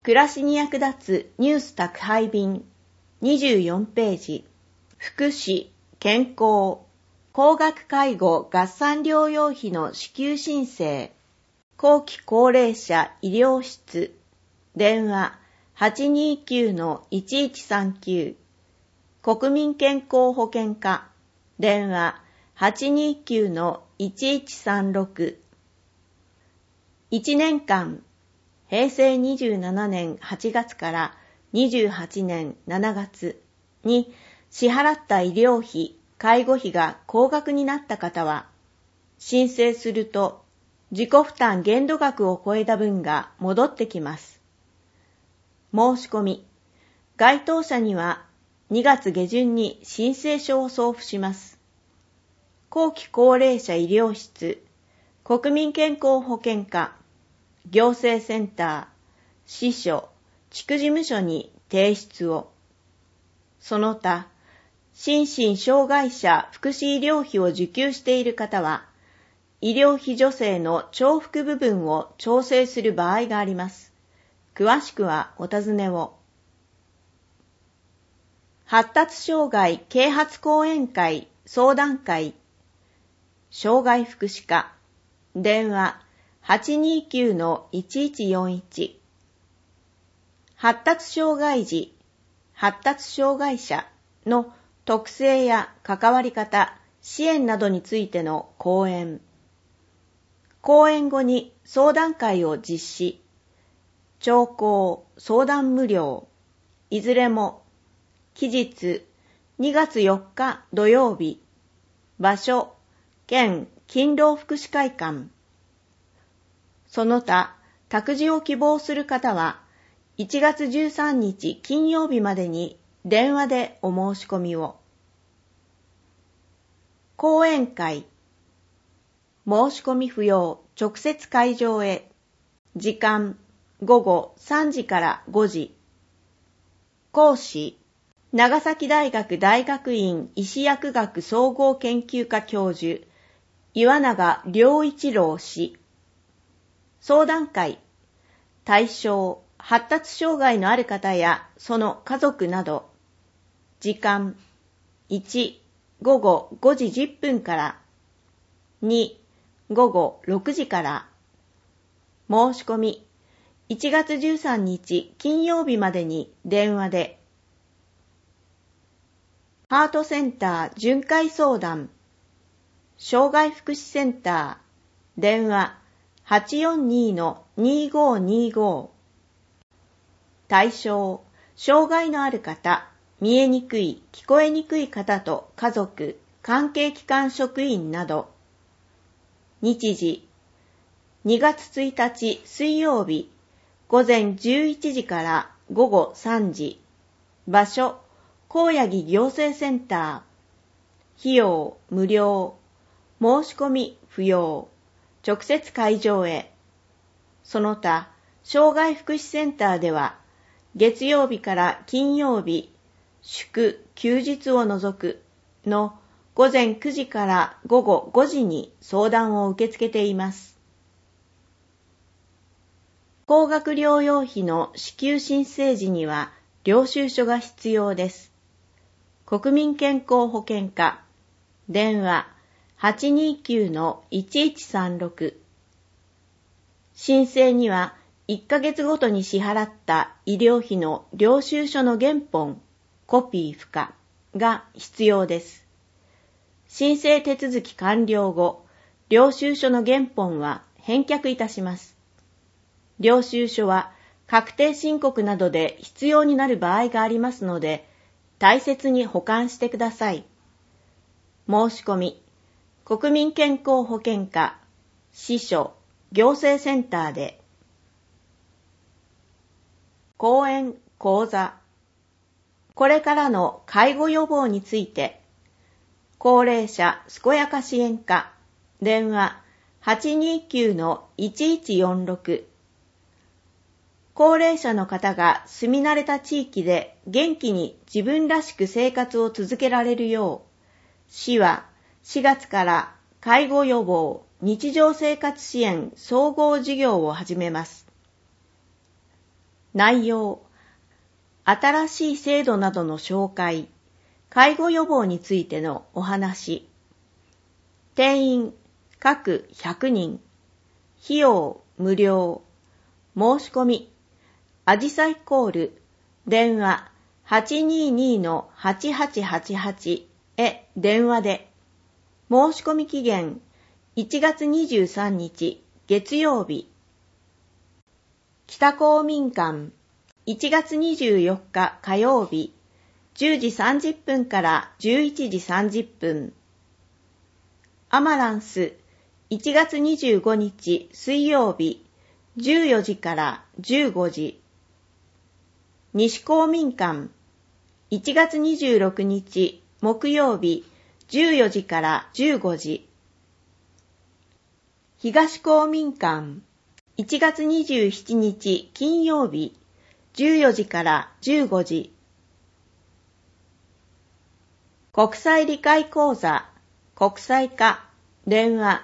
暮らしに役立つニュース宅配便24ページ、福祉、健康、高額介護合算療養費の支給申請、後期高齢者医療室、電話 829-1139、国民健康保険課、電話 829-1136、1年間、平成27年8月から28年7月に支払った医療費、介護費が高額になった方は、申請すると自己負担限度額を超えた分が戻ってきます。申し込み、該当者には2月下旬に申請書を送付します。後期高齢者医療室、国民健康保険課、行政センター、支所、地区事務所に提出を。その他、心身障害者福祉医療費を受給している方は、医療費助成の重複部分を調整する場合があります。詳しくはお尋ねを。発達障害啓発講演会相談会、障害福祉課、電話 829-1141、発達障害児、発達障害者の特性や関わり方、支援などについての講演。講演後に相談会を実施。聴講、相談無料。いずれも、期日2月4日土曜日。場所、県勤労福祉会館。その他、託児を希望する方は、1月13日金曜日までに電話でお申し込みを。講演会。申し込み不要、直接会場へ。時間、午後3時から5時。講師、長崎大学大学院医歯薬学総合研究科教授、岩永良一郎氏。相談会。対象、発達障害のある方やその家族など。時間、1、午後5時10分から。2、午後6時から。申し込み、1月13日金曜日までに電話で。ハートセンター巡回相談。障害福祉センター。電話 842-2525。対象、障害のある方、見えにくい、聞こえにくい方と家族、関係機関職員など。日時、2月1日水曜日、午前11時から午後3時。場所、高野木行政センター。費用、無料。申し込み、不要。直接会場へ。その他、障害福祉センターでは、月曜日から金曜日、祝・休日を除くの午前9時から午後5時に相談を受け付けています。高額療養費の支給申請時には領収書が必要です。国民健康保険課、電話 829-1136。申請には1ヶ月ごとに支払った医療費の領収書の原本、コピー不可が必要です。申請手続き完了後、領収書の原本は返却いたします。領収書は確定申告などで必要になる場合がありますので、大切に保管してください。申し込み、国民健康保険課、支所、行政センターで。講演・講座。これからの介護予防について、高齢者健やか支援課、電話 829-1146。高齢者の方が住み慣れた地域で元気に自分らしく生活を続けられるよう、市は4月から介護予防日常生活支援総合事業を始めます。 内容、新しい制度などの紹介、介護予防についてのお話。定員、各100人。費用、無料。申し込み、あじさいコール、電話 822-8888 へ電話で。申し込み期限、1月23日月曜日。北公民館、1月24日火曜日、10時30分から11時30分。アマランス、1月25日水曜日、14時から15時。西公民館、1月26日木曜日、14時から15時。東公民館、1月27日金曜日、14時から15時。国際理解講座、国際化、電話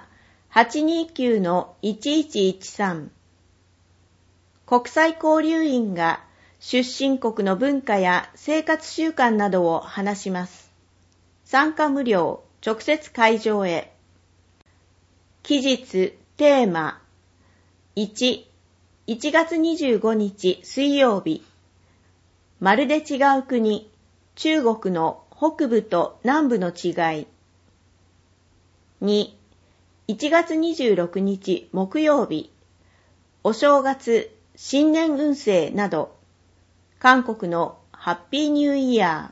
829-1113。国際交流員が出身国の文化や生活習慣などを話します。参加無料、直接会場へ。期日、テーマ。1、1月25日水曜日。まるで違う国、中国の北部と南部の違い。2、1月26日木曜日。お正月、新年運勢など。韓国のハッピーニューイヤ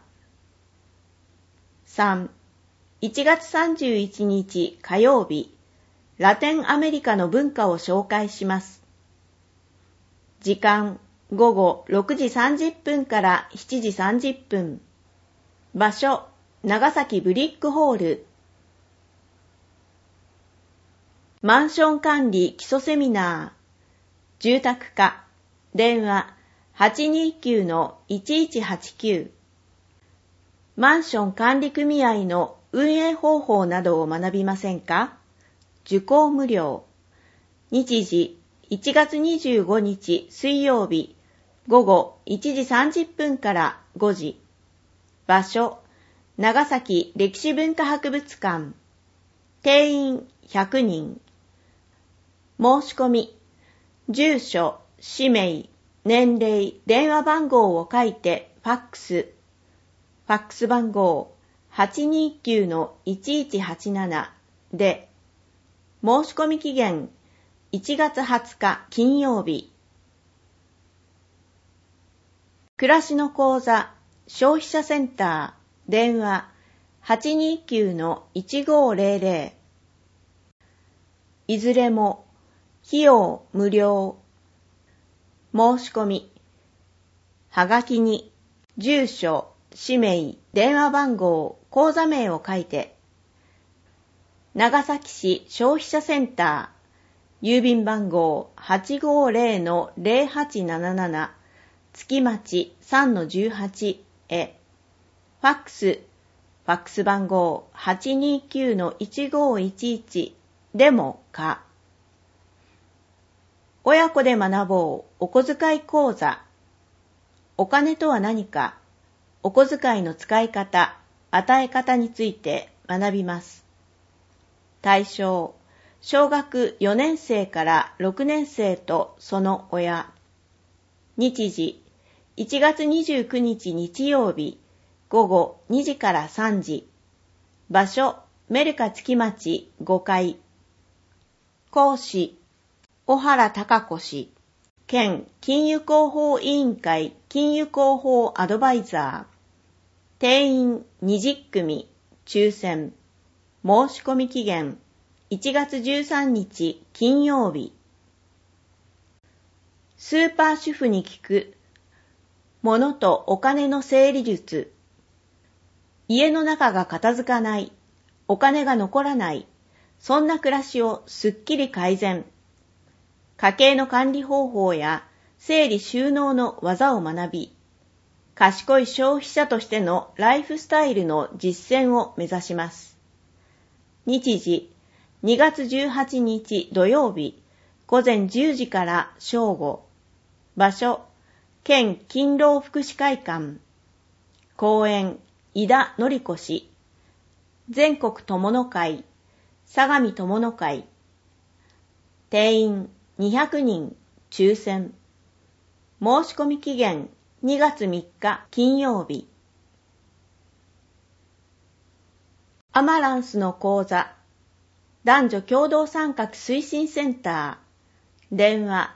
ー。3、1月31日火曜日。ラテンアメリカの文化を紹介します。時間、午後6時30分から7時30分。場所、長崎ブリックホール。マンション管理基礎セミナー。住宅課。電話 829-1189。マンション管理組合の運営方法などを学びませんか？受講無料。日時、1月25日水曜日、午後1時30分から5時。場所、長崎歴史文化博物館。定員100人。申し込み、住所、氏名、年齢、電話番号を書いてファックス。ファックス番号 829-1187 で、申し込み期限1月20日金曜日。暮らしの講座、消費者センター、電話 829-1500。いずれも、費用無料。申し込み。はがきに、住所、氏名、電話番号、口座名を書いて。長崎市消費者センター、郵便番号 850-0877、月町 3-18 へ。ファックス、ファックス番号 829-1511 でもか。親子で学ぼうお小遣い講座。お金とは何か、お小遣いの使い方、与え方について学びます。対象、小学4年生から6年生とその親。日時、1月29日日曜日、午後2時から3時。場所、メルカ月町5階。講師、小原貴子氏。県金融広報委員会金融広報アドバイザー。定員20組、抽選。申し込み期限1月13日金曜日。スーパー主婦に聞く物とお金の整理術。家の中が片付かない、お金が残らない、そんな暮らしをすっきり改善。家計の管理方法や整理収納の技を学び、賢い消費者としてのライフスタイルの実践を目指します。日時、2月18日土曜日、午前10時から正午。場所、 県勤労福祉会館、講演、井田典子氏、全国友の会、相模友の会、定員200人、抽選。申し込み期限2月3日金曜日。アマランスの講座、男女共同参画推進センター、電話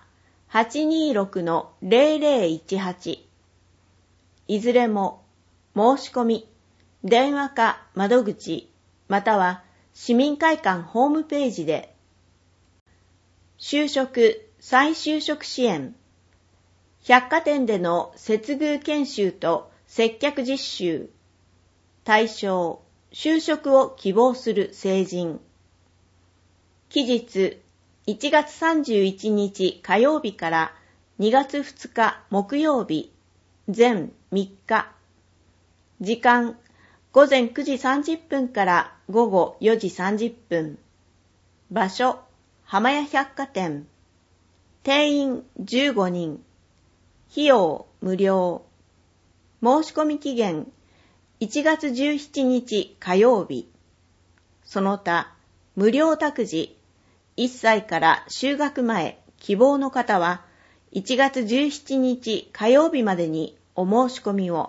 826-0018。いずれも申し込み、電話か窓口、または市民会館ホームページで。就職・再就職支援。百貨店での接遇研修と接客実習。対象、就職を希望する成人。期日、1月31日火曜日から2月2日木曜日、全3日。時間、午前9時30分から午後4時30分。場所、浜屋百貨店。定員15人。費用無料。申し込み期限1月17日火曜日。その他、無料託児、1歳から就学前希望の方は1月17日火曜日までにお申し込みを。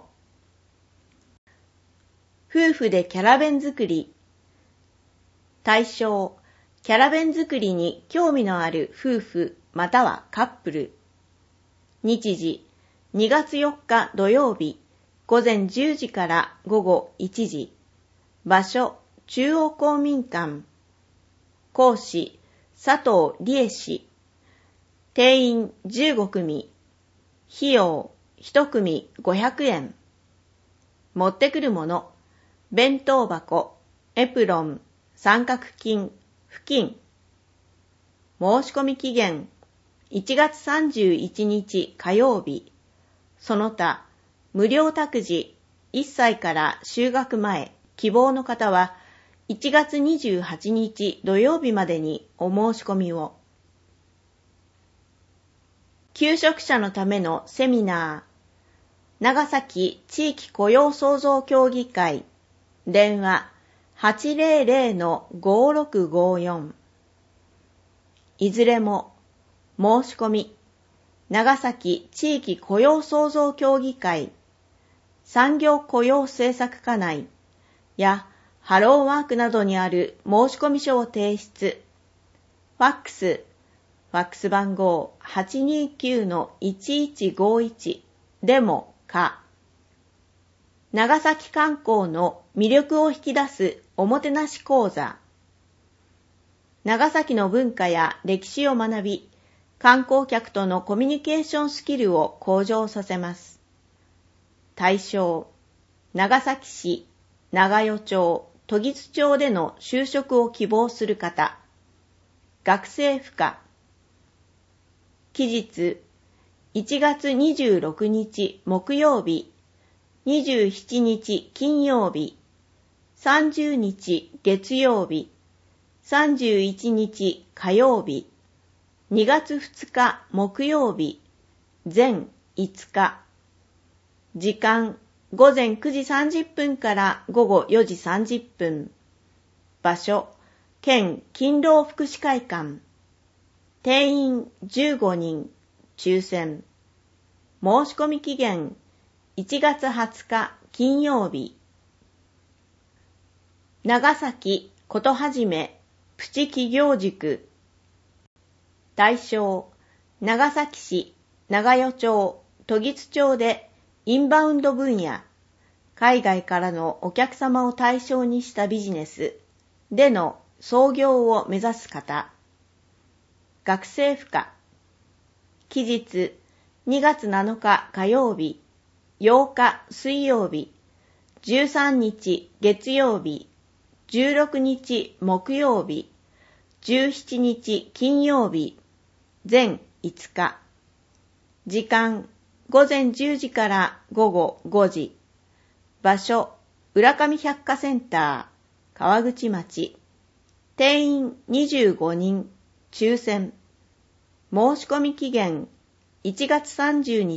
夫婦でキャラ弁作り。対象、キャラ弁作りに興味のある夫婦またはカップル。日時、2月4日土曜日、午前10時から午後1時。場所、中央公民館。講師、佐藤理恵氏。定員15組。費用、1組500円。持ってくるもの、弁当箱、エプロン、三角巾、布巾。申し込み期限、1月31日火曜日。その他、無料託児、1歳から就学前希望の方は1月28日土曜日までにお申し込みを。求職者のためのセミナー、長崎地域雇用創造協議会、電話 800-5654。いずれも申し込み、長崎地域雇用創造協議会、産業雇用政策課内やハローワークなどにある申込書を提出。ファックス番号 829-1151 でもか。長崎観光の魅力を引き出すおもてなし講座。長崎の文化や歴史を学び、観光客とのコミュニケーションスキルを向上させます。対象、長崎市、長与町、時津町での就職を希望する方。学生不可。期日、1月26日木曜日、27日金曜日、30日月曜日、31日火曜日、2月2日木曜日、全5日。時間、午前9時30分から午後4時30分。場所、県勤労福祉会館。定員15人、抽選。申し込み期限、1月20日金曜日。長崎ことはじめプチ企業塾。対象、長崎市、長与町、時津町でインバウンド分野、海外からのお客様を対象にしたビジネスでの創業を目指す方。学生不可。期日、2月7日火曜日、8日水曜日、13日月曜日、16日木曜日、17日金曜日、全5日。時間、午前10時から午後5時。場所、浦上百貨センター、川口町。定員25人、抽選。申し込み期限、1月30日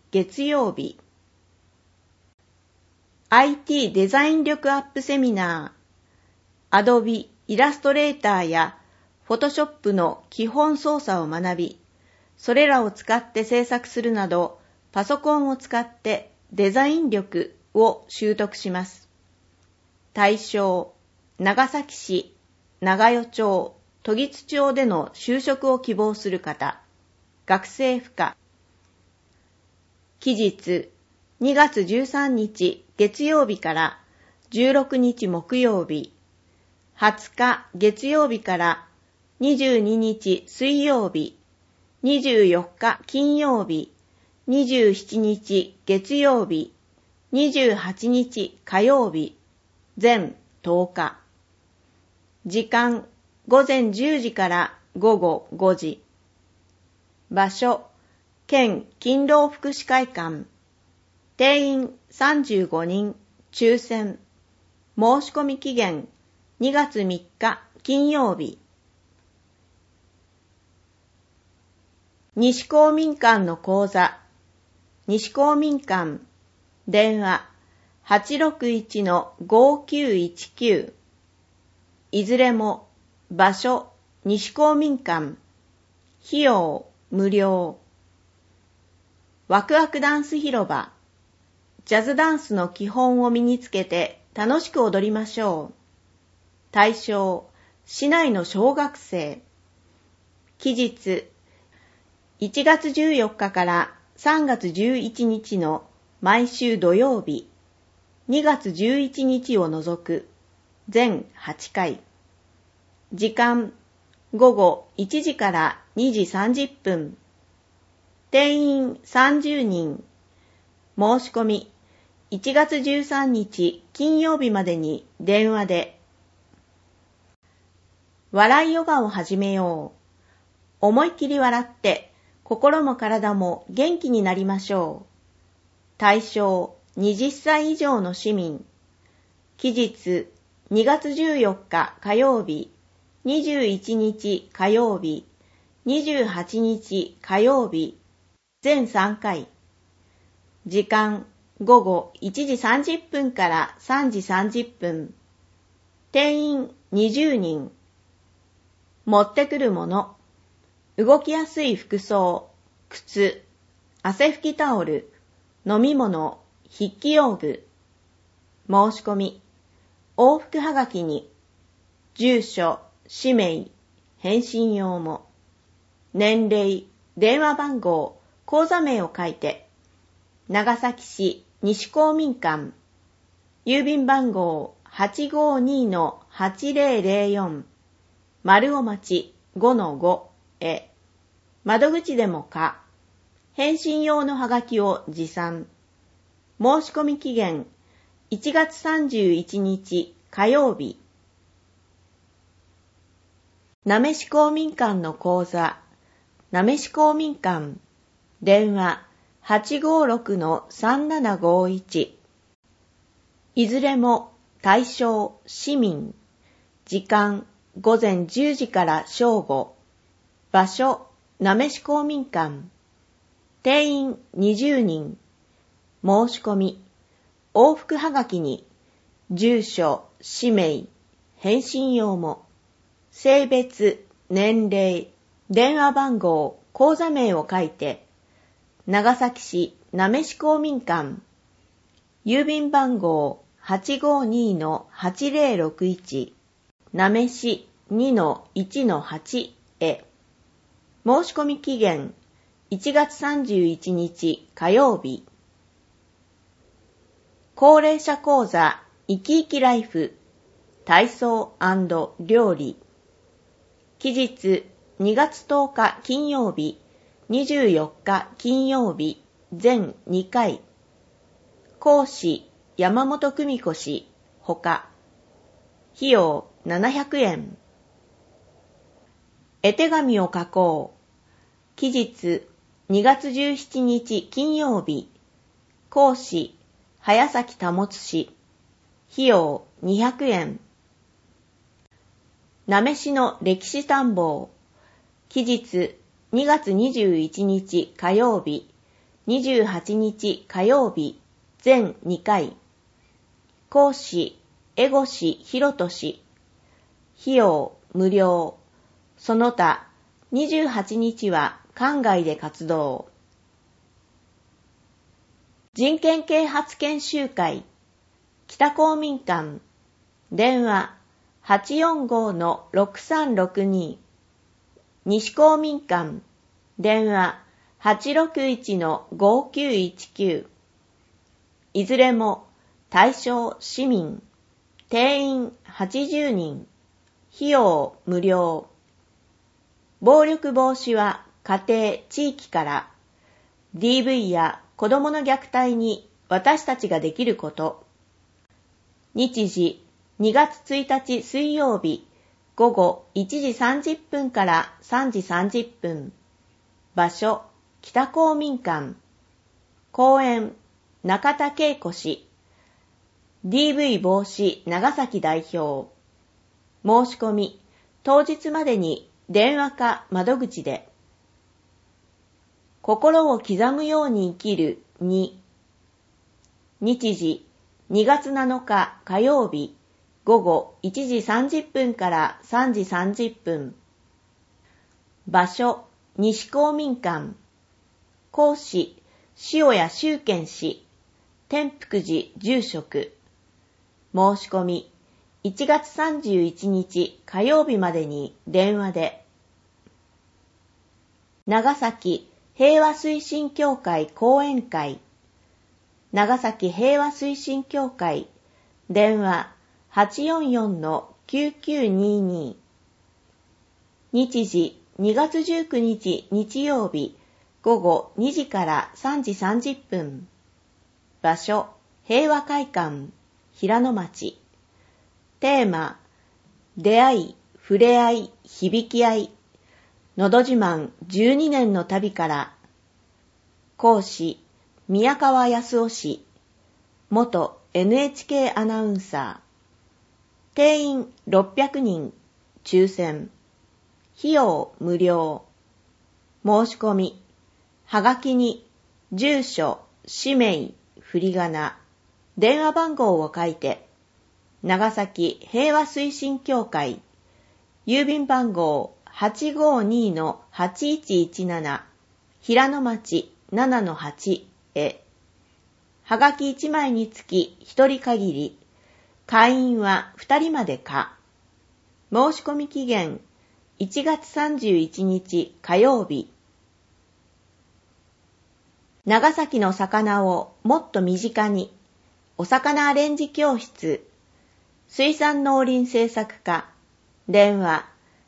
月曜日。IT デザイン力アップセミナー。Adobe イラストレーターや Photoshop の基本操作を学び、それらを使って制作するなど、パソコンを使ってデザイン力を習得します。対象、長崎市、長与町、時津町での就職を希望する方、学生不可。期日、2月13日月曜日から16日木曜日、20日月曜日から22日水曜日、24日金曜日、27日月曜日、28日火曜日、全10日。時間、午前10時から午後5時。場所、県勤労福祉会館。定員35人、抽選。申し込み期限、2月3日金曜日。西公民館の講座。西公民館。電話 861-5919。いずれも場所西公民館。費用無料。ワクワクダンス広場。ジャズダンスの基本を身につけて楽しく踊りましょう。対象、市内の小学生。期日、1月14日から3月11日の毎週土曜日、2月11日を除く、全8回。時間、午後1時から2時30分。定員30人。申し込み、1月13日金曜日までに電話で。笑いヨガを始めよう。思いっきり笑って心も体も元気になりましょう。対象20歳以上の市民。期日2月14日火曜日、21日火曜日、28日火曜日、全3回。時間午後1時30分から3時30分。定員20人。持ってくるもの。動きやすい服装、靴、汗拭きタオル、飲み物、筆記用具。申し込み。往復はがきに、住所、氏名、返信用も。年齢、電話番号、口座名を書いて。長崎市西公民館。郵便番号 852-8004。丸尾町 5-5 へ。窓口でもか。返信用のはがきを持参。申し込み期限1月31日火曜日。なめし公民館の講座。なめし公民館。電話 856-3751。いずれも対象市民。時間午前10時から正午。場所なめし公民館。定員20人。申し込み。往復はがきに住所、氏名、返信用も。性別、年齢、電話番号、口座名を書いて。長崎市なめし公民館。郵便番号 852-8061。なめし 2-1-8 へ。申し込み期限1月31日火曜日。高齢者講座生き生きライフ体操&料理。期日2月10日金曜日、24日金曜日、全2回。講師山本久美子氏ほか。費用700円。絵手紙を書こう。期日2月17日金曜日。講師早崎保氏。費用200円。なめしの歴史探訪。期日2月21日火曜日、 28日火曜日全2回。講師、江越博俊。費用、無料。その他、28日は館外で活動。人権啓発研修会。北公民館。電話 845-6362。西公民館。電話 861-5919。いずれも対象市民。定員80人。費用無料。暴力防止は家庭・地域から。DV や子どもの虐待に私たちができること。日時2月1日水曜日午後1時30分から3時30分。場所北公民館。講演中田恵子氏。DV 防止長崎代表。申し込み当日までに電話か窓口で。心を刻むように生きる2。日時2月7日火曜日午後1時30分から3時30分。場所西公民館。講師塩谷修賢氏。天福寺住職。申し込み1月31日火曜日までに電話で。長崎平和推進協会講演会。長崎平和推進協会。電話 844-9922。日時2月19日日曜日午後2時から3時30分。場所平和会館平野町。テーマ出会い、触れ合い、響き合い。のど自慢12年の旅から。講師宮川康夫氏。元 NHK アナウンサー。定員600人。抽選。費用無料。申し込み。はがきに住所、氏名、振り仮名、電話番号を書いて。長崎平和推進協会。郵便番号 852-8117 平野町 7-8 へ。はがき1枚につき1人限り。会員は2人までか。申し込み期限1月31日火曜日。長崎の魚をもっと身近に。お魚アレンジ教室。水産農林政策課。電話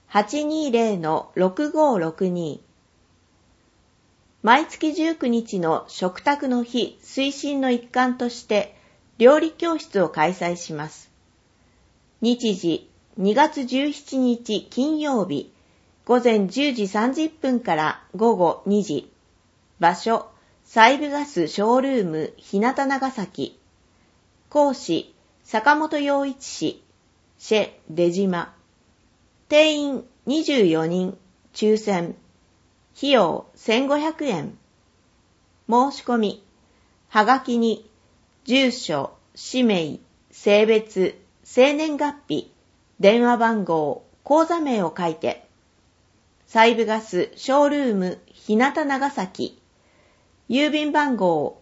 820-6562。毎月19日の食卓の日推進の一環として料理教室を開催します。日時2月17日金曜日午前10時30分から午後2時。場所西部ガスショールーム日向長崎。講師坂本陽一氏。シェ出島。定員24人。抽選。費用1500円。申し込み。はがきに住所、氏名、性別、生年月日、電話番号、口座名を書いて。西部ガスショールーム日向長崎。郵便番号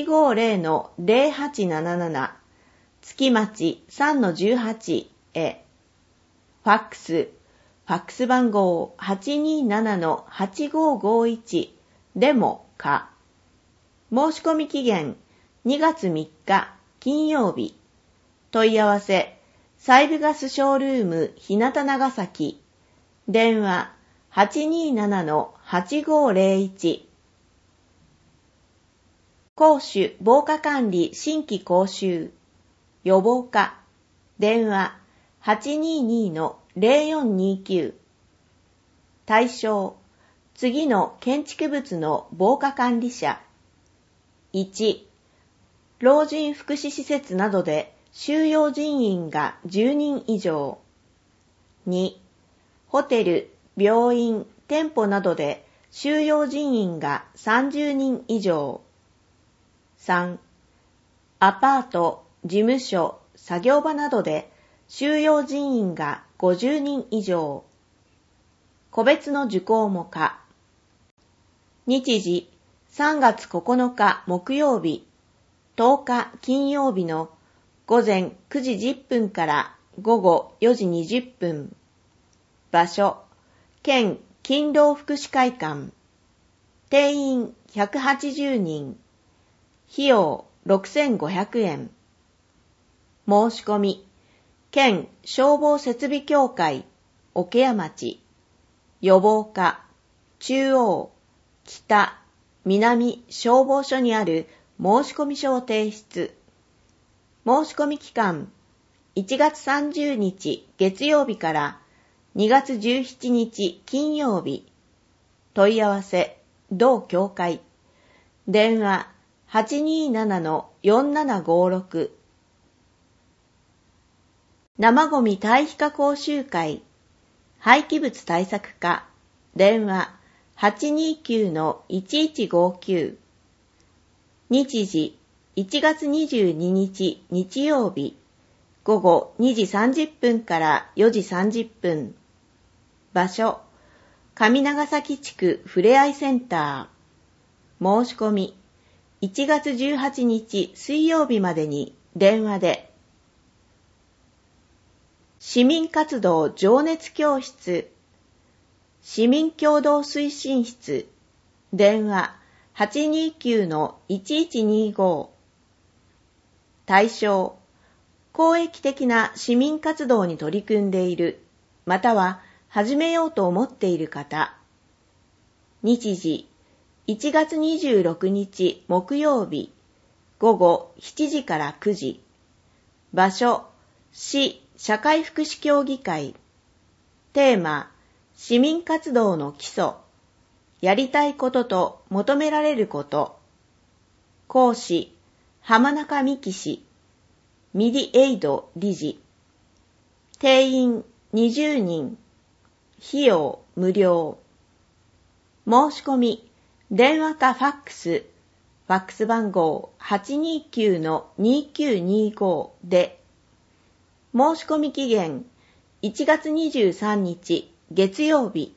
850-0877 月町 3-18 へ。ファックス番号 827-8551 でもか。申し込み期限2月3日金曜日。問い合わせ西部ガスショールーム日向長崎。電話 827-8501。公主防火管理新規講習。予防課。電話 822-0429。対象。次の建築物の防火管理者。1、老人福祉施設などで収容人員が10人以上。2、ホテル、病院、店舗などで収容人員が30人以上。3、アパート、事務所、作業場などで収容人員が50人以上。個別の受講も可。日時、3月9日木曜日、10日金曜日の午前9時10分から午後4時20分。場所、県勤労福祉会館。定員180人。費用6500円。申し込み、県消防設備協会、桶屋町、予防課、中央、北、南消防署にある申込書を提出。申し込み期間、1月30日月曜日から2月17日金曜日。問い合わせ、同協会。電話 827-4756。生ゴミ堆肥化講習会。廃棄物対策課。電話 829-1159。日時、1月22日日曜日。午後2時30分から4時30分。場所、上長崎地区ふれあいセンター。申し込み、1月18日水曜日までに電話で。市民活動情熱教室。市民協同推進室。電話 829-1125。対象、公益的な市民活動に取り組んでいる、または始めようと思っている方。日時、1月26日木曜日、午後7時から9時。場所、市社会福祉協議会。テーマ、市民活動の基礎。やりたいことと求められること。講師、浜中美希氏。ミディエイド理事。定員20人。費用無料。申し込み、電話かファックス。ファックス番号 829-2925 で。申し込み期限、1月23日月曜日。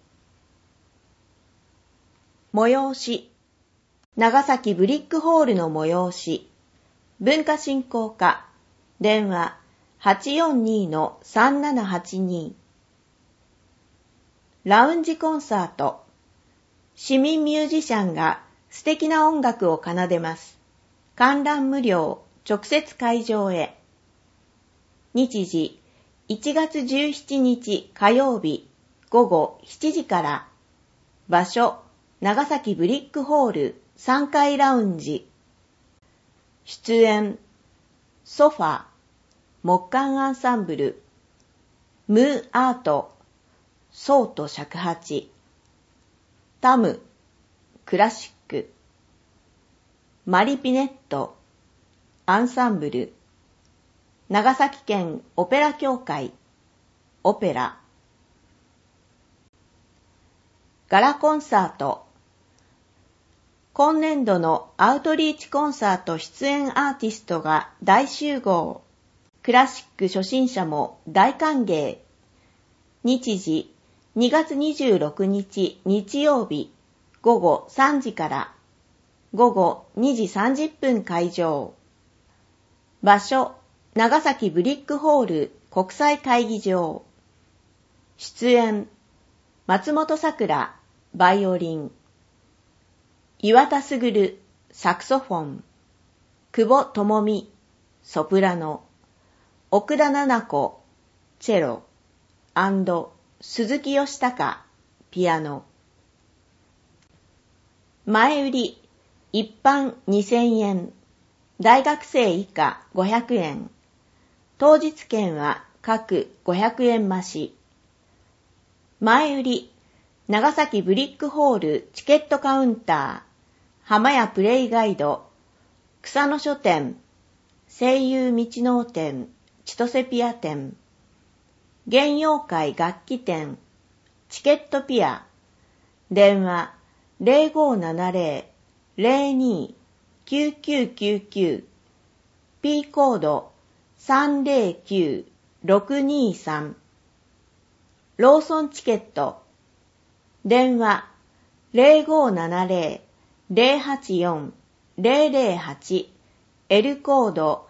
催し、長崎ブリックホールの催し。文化振興課。電話 842-3782。ラウンジコンサート。市民ミュージシャンが素敵な音楽を奏でます。観覧無料、直接会場へ。日時、1月17日火曜日、午後7時から。場所、長崎ブリックホール3階ラウンジ。出演、ソファ、木管アンサンブル、ムーアート、ソート尺八、タム、クラシック、マリピネット、アンサンブル、長崎県オペラ協会、オペラ、ガラコンサート。今年度のアウトリーチコンサート出演アーティストが大集合。クラシック初心者も大歓迎。日時、2月26日日曜日、午後3時から。午後2時30分会場。場所、長崎ブリックホール国際会議場。出演、松本さくら、バイオリン。岩田卓、サクソフォン。久保智美、ソプラノ。奥田奈々子、チェロ。鈴木義孝、ピアノ。前売り、一般2000円。大学生以下500円。当日券は各500円増し。前売り、長崎ブリックホールチケットカウンター、浜屋プレイガイド、草野書店、声優道能店、千歳ピア店、原妖怪楽器店、チケットピア、電話 0570-02-9999 P コード309623ローソンチケット電話 0570-084-008 L コード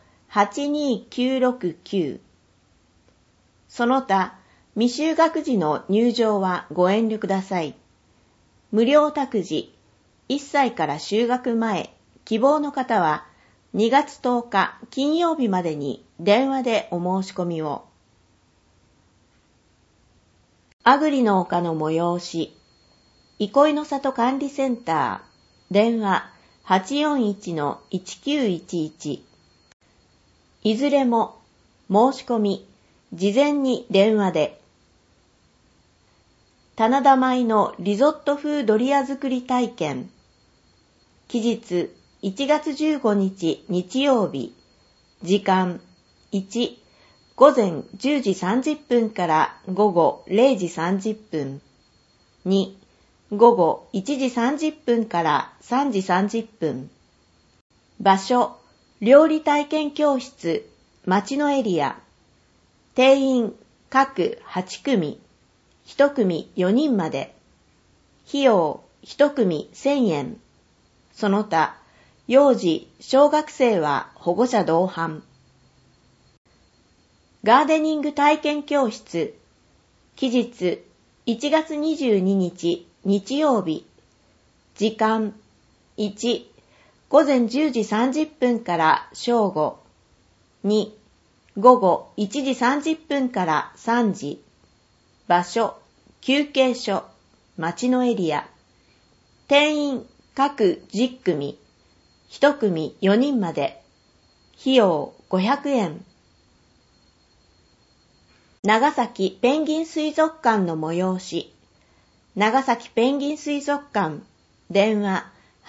82969その他未就学児の入場はご遠慮ください。無料託児、1歳から就学前、希望の方は2月10日金曜日までに電話でお申し込みを。あぐりの丘の催し、憩いの里管理センター、電話 841-1911。いずれも申し込み、事前に電話で。棚田米のリゾット風ドリア作り体験。期日1月15日日曜日。時間1、午前10時30分から午後0時30分。2、午後1時30分から3時30分。場所、料理体験教室、町のエリア。定員各8組。1組4人まで。費用1組1000円。その他、幼児、小学生は保護者同伴。ガーデニング体験教室。期日1月22日日曜日。時間1、午前10時30分から正午。2、午後1時30分から3時。場所、休憩所、町のエリア。定員各10組。1組4人まで。費用500円。長崎ペンギン水族館の催し。長崎ペンギン水族館。電話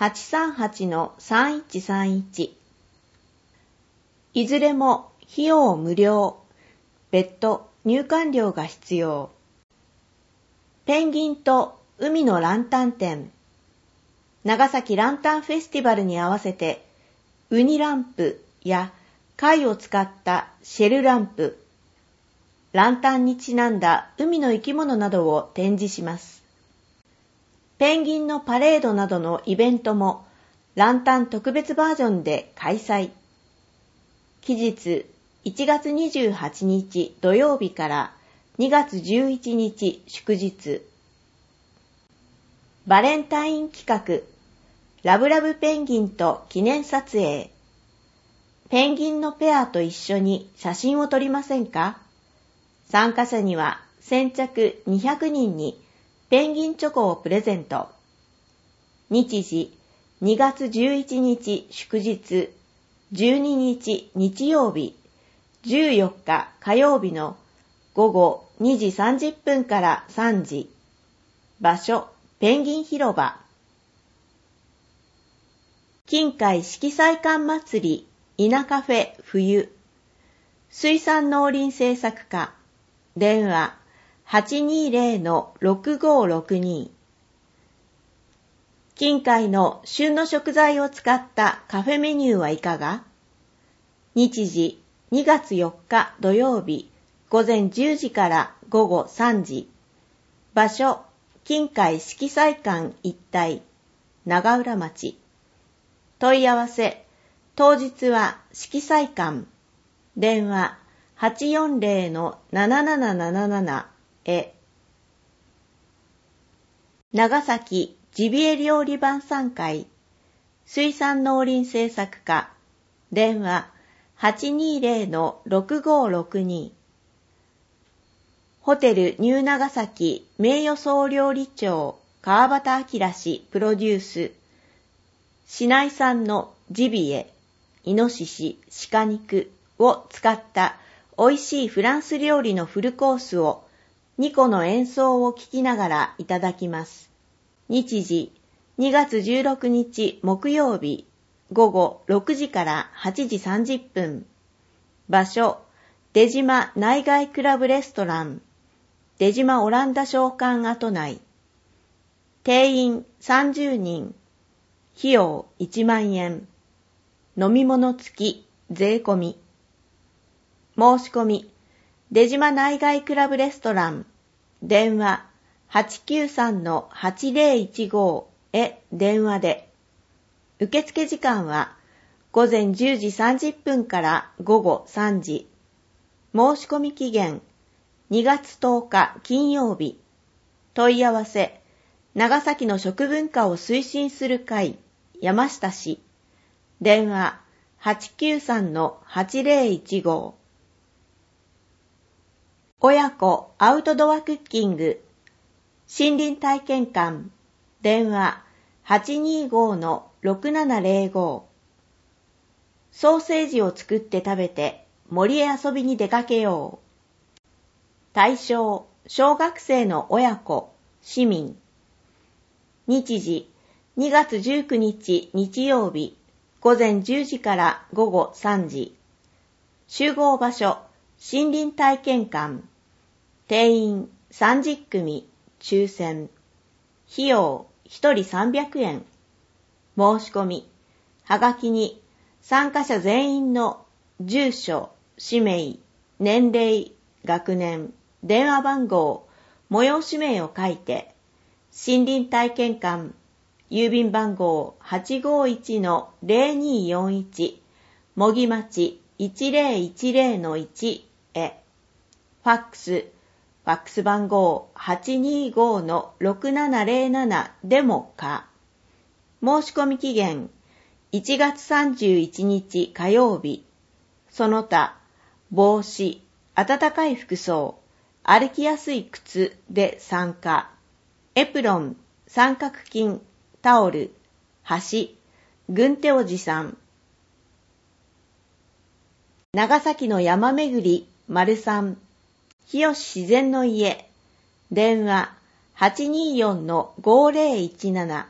838-3131。いずれも費用無料。別途入館料が必要。ペンギンと海のランタン展。長崎ランタンフェスティバルに合わせて、ウニランプや貝を使ったシェルランプ、ランタンにちなんだ海の生き物などを展示します。ペンギンのパレードなどのイベントもランタン特別バージョンで開催。期日1月28日土曜日から2月11日祝日。バレンタイン企画、ラブラブペンギンと記念撮影。ペンギンのペアと一緒に写真を撮りませんか？参加者には先着200人にペンギンチョコをプレゼント。日時2月11日祝日、12日日曜日、14日火曜日の午後2時30分から3時。場所、ペンギン広場。近海色彩館祭り稲カフェ冬。水産農林政策課。電話 820-6562。近海の旬の食材を使ったカフェメニューはいかが？日時2月4日土曜日午前10時から午後3時。場所、近海色彩館一帯、長浦町。問い合わせ、当日は色彩館。電話 840-7777 へ。長崎ジビエ料理晩餐会。水産農林政策課。電話 820-6562。ホテルニュー長崎名誉総料理長川端明氏プロデュース。市内産のジビエ、イノシシ、鹿肉を使った美味しいフランス料理のフルコースを2個の演奏を聴きながらいただきます。日時2月16日木曜日午後6時から8時30分。場所、出島内外クラブレストラン。出島オランダ商館跡内。 定員30人、費用1万円、飲み物付き、税込み。申し込み、出島内外クラブレストラン、電話 893-8015 へ電話で。受付時間は午前10時30分から午後3時。申し込み期限2月10日金曜日。問い合わせ、長崎の食文化を推進する会、山下氏。電話 893-8015。親子アウトドアクッキング、森林体験館、電話 825-6705。ソーセージを作って食べて森へ遊びに出かけよう。対象、小学生の親子、市民。日時、2月19日日曜日、午前10時から午後3時。集合場所、森林体験館。定員30組、抽選。費用1人300円。申し込み、はがきに参加者全員の住所、氏名、年齢、学年、電話番号、催し名を書いて、森林体験館、郵便番号 851-0241、茂木町 1010-1 へ、ファックス番号 825-6707 でもか。申し込み期限1月31日火曜日。その他、帽子、暖かい服装、歩きやすい靴で参加。エプロン、三角巾、タオル、箸、軍手おじさん。長崎の山巡り、丸3。日吉自然の家。電話 824-5017。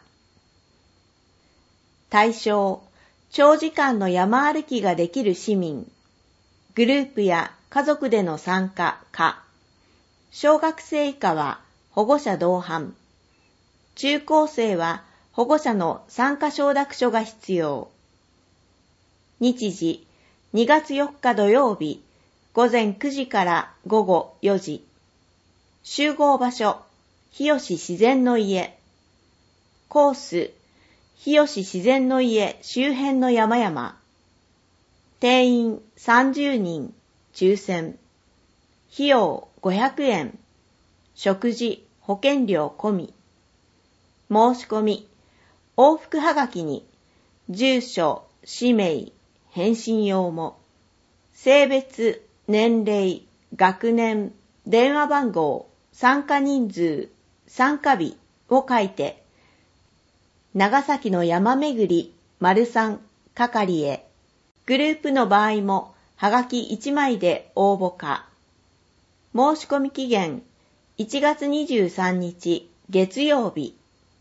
対象、長時間の山歩きができる市民。グループや家族での参加か。小学生以下は保護者同伴。中高生は保護者の参加承諾書が必要。日時、2月4日土曜日、午前9時から午後4時。集合場所、日吉自然の家。コース、日吉自然の家周辺の山々。定員30人、抽選。費用500円。食事、保険料込み。申し込み、往復はがきに、住所、氏名、返信用も。性別、年齢、学年、電話番号、参加人数、参加日を書いて、長崎の山巡り、丸3、係へ。グループの場合も、はがき1枚で応募か。申し込み期限、1月23日、月曜日。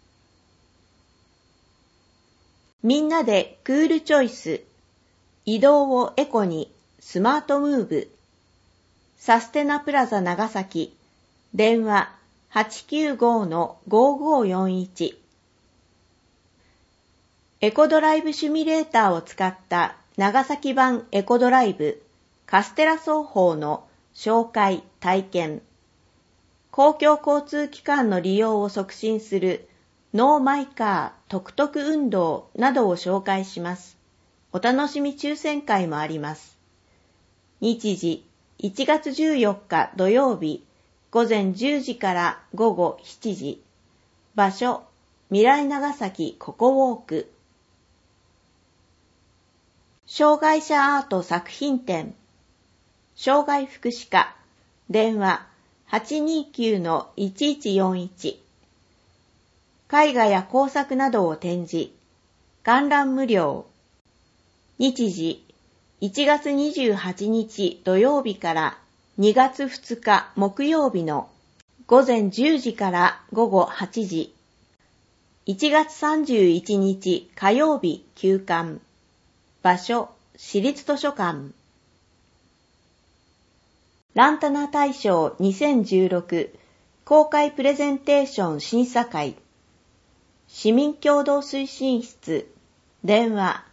みんなでクールチョイス。移動をエコに、スマートムーブ。サステナプラザ長崎。電話 895-5541。エコドライブシミュレーターを使った長崎版エコドライブカステラ奏法の紹介・体験。公共交通機関の利用を促進するノーマイカー・トクトク運動などを紹介します。お楽しみ抽選会もあります。日時1月14日土曜日午前10時から午後7時。場所、未来長崎ココウォーク。障害者アート作品展。障害福祉課。電話 829-1141。絵画や工作などを展示。観覧無料。日時1月28日土曜日から2月2日木曜日の午前10時から午後8時。1月31日火曜日休館。場所、市立図書館。ランタナ大賞2016公開プレゼンテーション審査会。 市民共同推進室、電話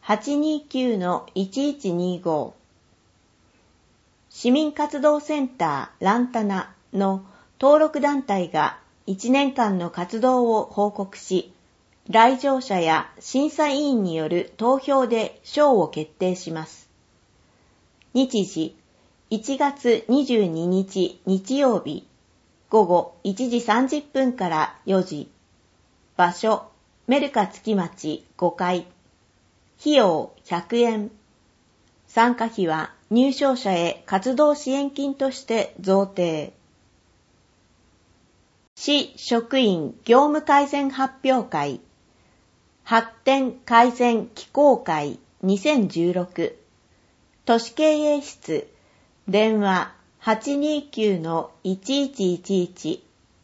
829-1125 市民活動センターランタナの登録団体が1年間の活動を報告し、来場者や審査委員による投票で賞を決定します。日時、1月22日日曜日、午後1時30分から4時。場所、メルカ月町5階。費用100円。参加費は入賞者へ活動支援金として贈呈。市職員業務改善発表会。発展改善機構会2016。都市経営室。電話 829-1111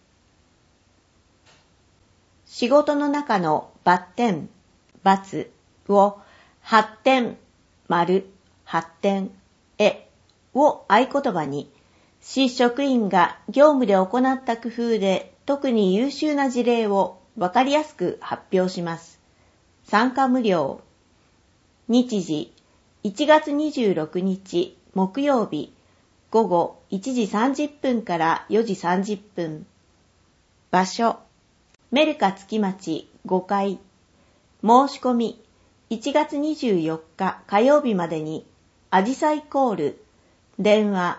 仕事の中のバッテン、×を発展、丸、発展、を合言葉に、市職員が業務で行った工夫で特に優秀な事例をわかりやすく発表します。参加無料。日時、1月26日木曜日、午後1時30分から4時30分。場所、メルカ月町5階。申し込み、1月24日火曜日までに、あじさいコール、電話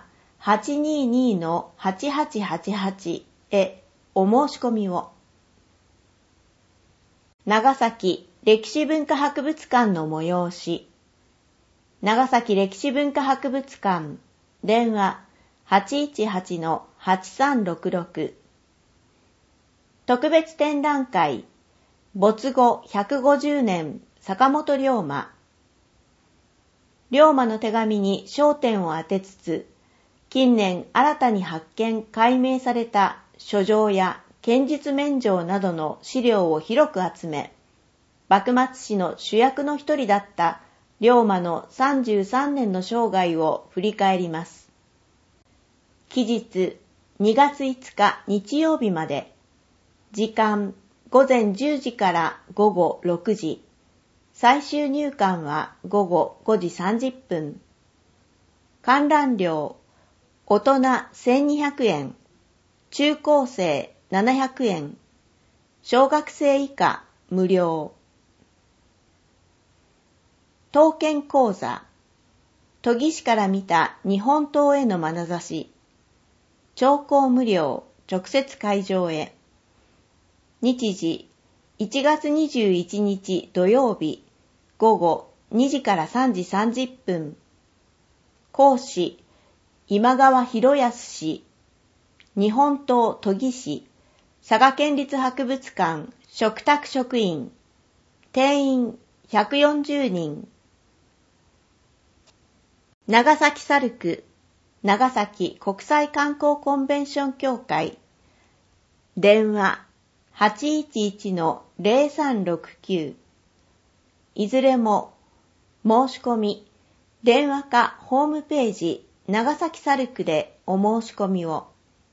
822-8888 へお申し込みを。長崎歴史文化博物館の催し。長崎歴史文化博物館、電話 818-8366 特別展覧会、没後150年坂本龍馬。龍馬の手紙に焦点を当てつつ、近年新たに発見・解明された書状や剣術免状などの資料を広く集め、幕末史の主役の一人だった龍馬の33年の生涯を振り返ります。期日2月5日日曜日まで。時間午前10時から午後6時。最終入館は午後5時30分。観覧料、大人1200円、中高生700円、小学生以下無料。刀剣講座、研ぎ師から見た日本刀への眼差し。聴講無料、直接会場へ。日時、1月21日土曜日、午後2時から3時30分。講師、今川博康氏。日本刀研ぎ師、佐賀県立博物館嘱託職員。定員140人。長崎サルク、長崎国際観光コンベンション協会。電話 811-0369。いずれも申し込み、電話かホームページ長崎サルクでお申し込みを。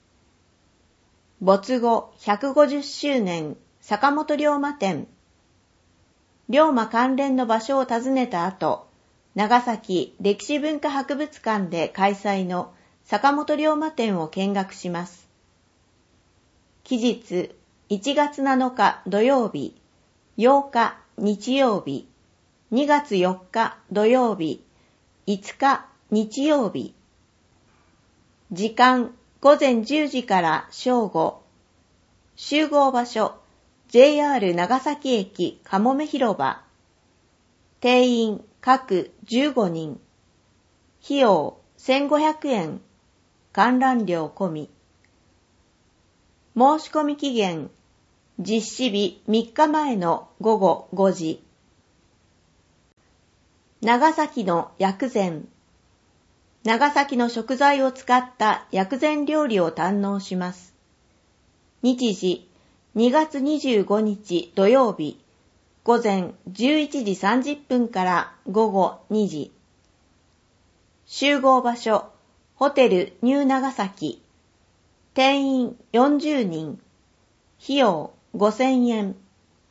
没後150周年坂本龍馬展。龍馬関連の場所を訪ねた後、長崎歴史文化博物館で開催の坂本龍馬展を見学します。期日1月7日土曜日、8日日曜日、2月4日土曜日、5日日曜日。時間午前10時から正午。集合場所 JR 長崎駅かもめ広場。定員各15人。費用1500円。観覧料込み。申し込み期限実施日3日前の午後5時。長崎の薬膳。長崎の食材を使った薬膳料理を堪能します。日時2月25日土曜日、午前11時30分から午後2時。集合場所、ホテルニュー長崎。定員40人。費用5000円。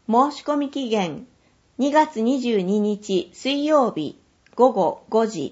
申し込み期限2月22日水曜日午後5時。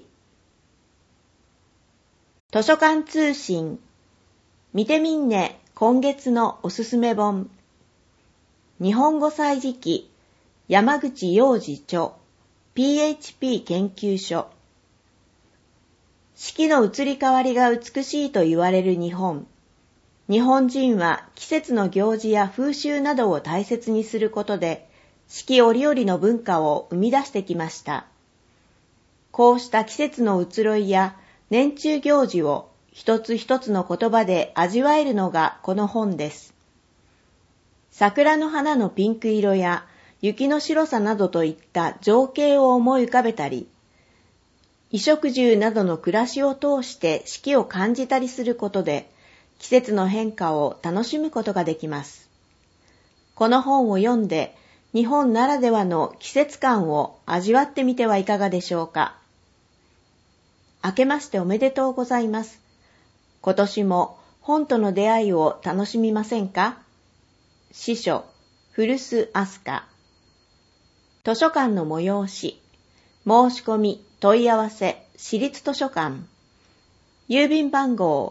図書館通信。見てみんね今月のおすすめ本。日本語歳時記山口洋次著 PHP 研究所。四季の移り変わりが美しいと言われる日本。日本人は季節の行事や風習などを大切にすることで、四季折々の文化を生み出してきました。こうした季節の移ろいや年中行事を一つ一つの言葉で味わえるのがこの本です。桜の花のピンク色や雪の白さなどといった情景を思い浮かべたり、衣食住などの暮らしを通して四季を感じたりすることで、季節の変化を楽しむことができます。この本を読んで、日本ならではの季節感を味わってみてはいかがでしょうか。明けましておめでとうございます。今年も本との出会いを楽しみませんか？司書、古巣明日香。図書館の催し、申し込み、問い合わせ、市立図書館。郵便番号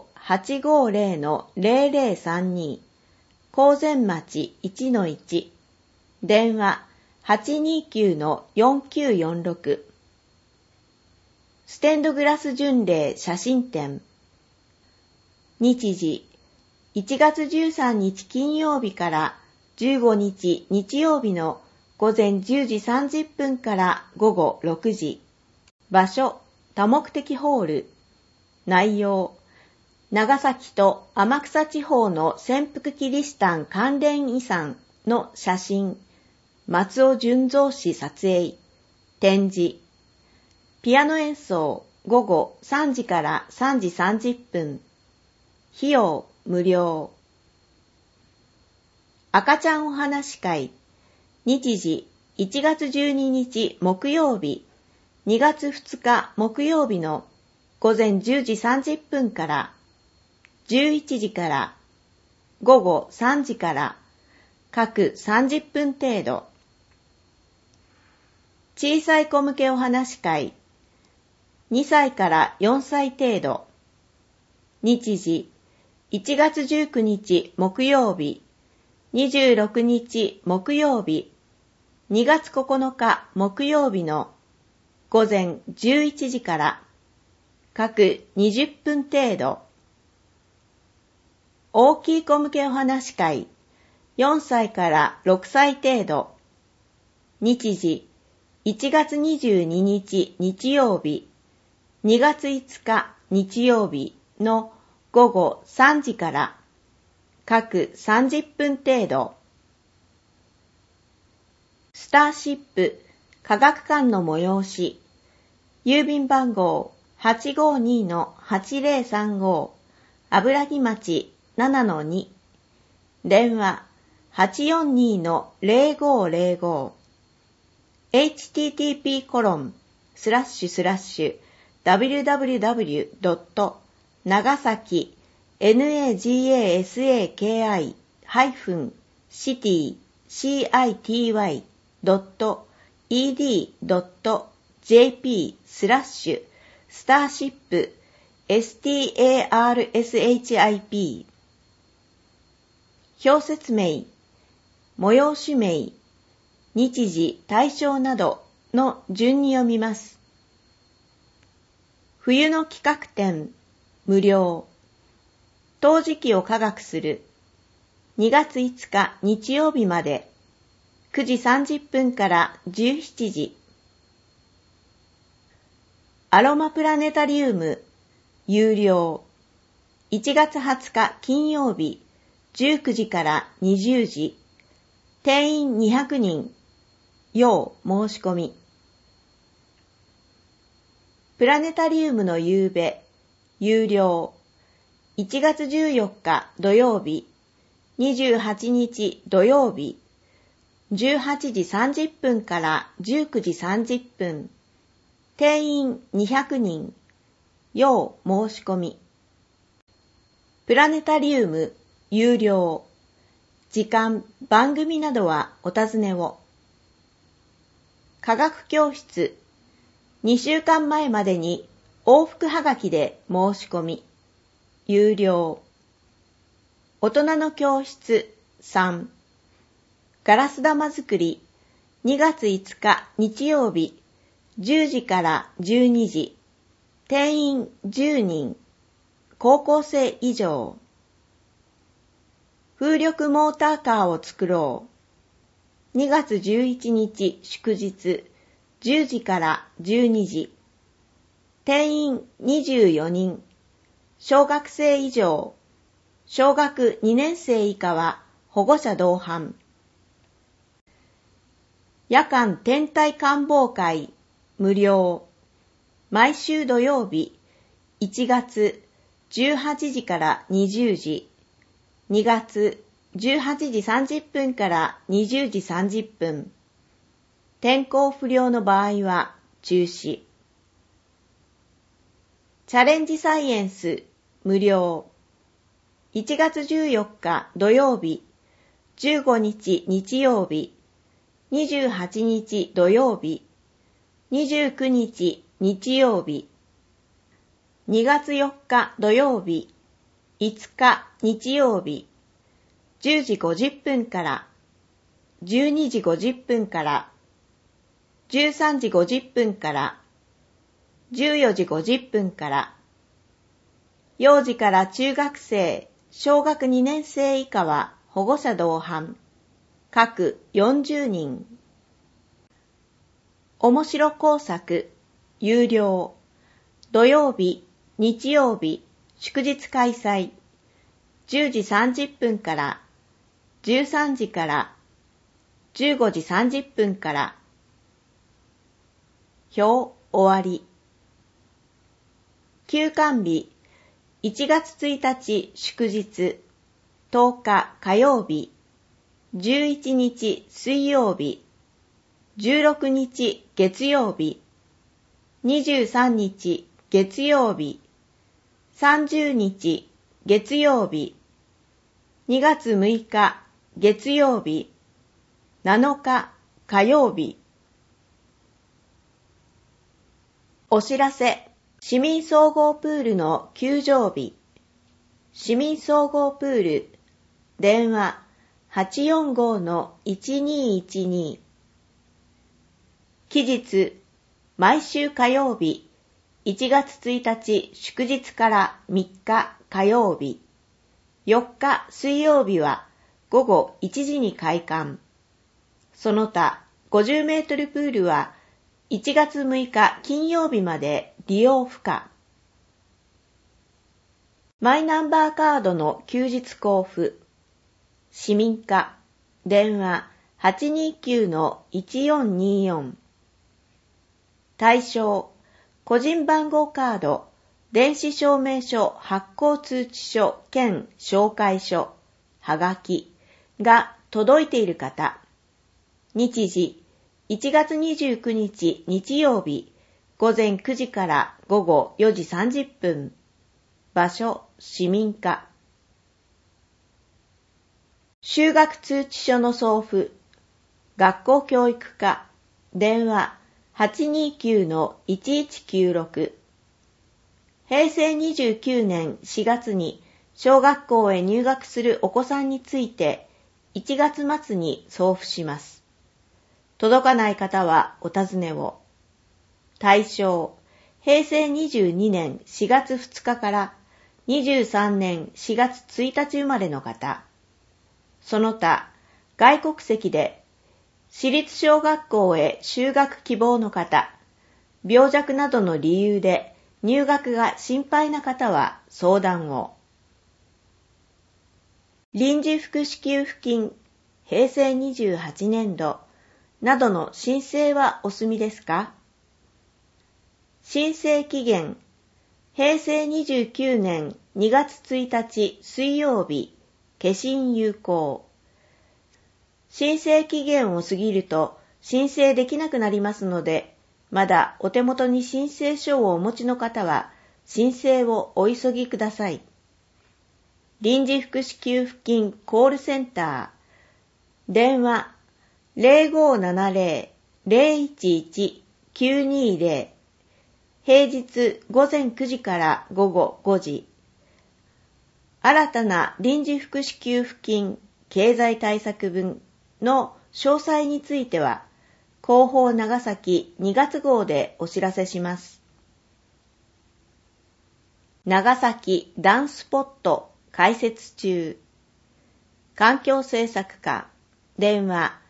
850-0032、高前町 1-1、電話829-4946。ステンドグラス巡礼写真展。日時、1月13日金曜日から15日日曜日の午前10時30分から午後6時。場所、多目的ホール。内容、長崎と天草地方の潜伏キリシタン関連遺産の写真、松尾純三氏撮影、展示、ピアノ演奏午後3時から3時30分、費用無料。赤ちゃんお話会、日時1月12日木曜日、2月2日木曜日の午前10時30分から11時から午後3時から各30分程度。小さい子向けお話会、2歳から4歳程度。日時1月19日木曜日、26日木曜日、2月9日木曜日の午前11時から各20分程度。大きい子向けお話会、4歳から6歳程度。日時1月22日日曜日、2月5日日曜日の午後3時から各30分程度。スターシップ科学館の催し、郵便番号852-8035、油木町7-2、電話842-0505、http://www.nagasaki-city-starship、表説明、催し名、日時、対象などの順に読みます。冬の企画展、無料。陶磁器を科学する。2月5日日曜日まで。9時30分から17時。アロマプラネタリウム、有料。1月20日金曜日、19時から20時。定員200人。要申し込み。プラネタリウムの夕べ、有料。1月14日土曜日、28日土曜日、18時30分から19時30分。定員200人。要申し込み。プラネタリウム、有料。 時間、番組などはお尋ねを。科学教室、2週間前までに往復はがきで申し込み、有料。大人の教室3、ガラス玉作り、2月5日日曜日、10時から12時、定員10人、高校生以上。風力モーターカーを作ろう。2月11日祝日、10時から12時。定員24人。小学生以上。小学2年生以下は保護者同伴。夜間天体観望会、無料。毎週土曜日、1月18時から20時。2月18時30分から20時30分。天候不良の場合は中止。チャレンジサイエンス無料。1月14日土曜日、15日日曜日、28日土曜日、29日日曜日。2月4日土曜日、5日日曜日、10時50分から、12時50分から、13時50分から、14時50分から、幼児から中学生、小学2年生以下は保護者同伴、各40人。面白工作、有料、土曜日、日曜日、祝日開催、10時30分から、13時から、15時30分から。表終わり。休館日、1月1日祝日、10日火曜日、11日水曜日、16日月曜日、23日月曜日、30日月曜日、2月6日月曜日、7日火曜日。お知らせ、市民総合プールの休場日。市民総合プール、電話 845-1212。期日、毎週火曜日、1月1日祝日から3日火曜日、4日水曜日は午後1時に開館。その他、50メートルプールは1月6日金曜日まで利用不可。マイナンバーカードの休日交付。市民課、電話 829-1424。対象、個人番号カード、電子証明書発行通知書兼紹介書、はがきが届いている方。日時、1月29日日曜日、午前9時から午後4時30分。場所、市民課。就学通知書の送付。学校教育課。電話 829-1196。平成29年4月に小学校へ入学するお子さんについて1月末に送付します。届かない方はお尋ねを。対象、平成22年4月2日から23年4月1日生まれの方。その他、外国籍で私立小学校へ就学希望の方、病弱などの理由で入学が心配な方は相談を。臨時福祉給付金、平成28年度などの申請はお済みですか？申請期限、平成29年2月1日水曜日、消印有効。申請期限を過ぎると申請できなくなりますので、まだお手元に申請書をお持ちの方は申請をお急ぎください。臨時福祉給付金コールセンタ電話 0570-011-920 平日午前9時から午後5時。新たな臨時福祉給付金経済対策分の詳細については、広報長崎2月号でお知らせします。長崎ダンスポット開設中。環境政策課電話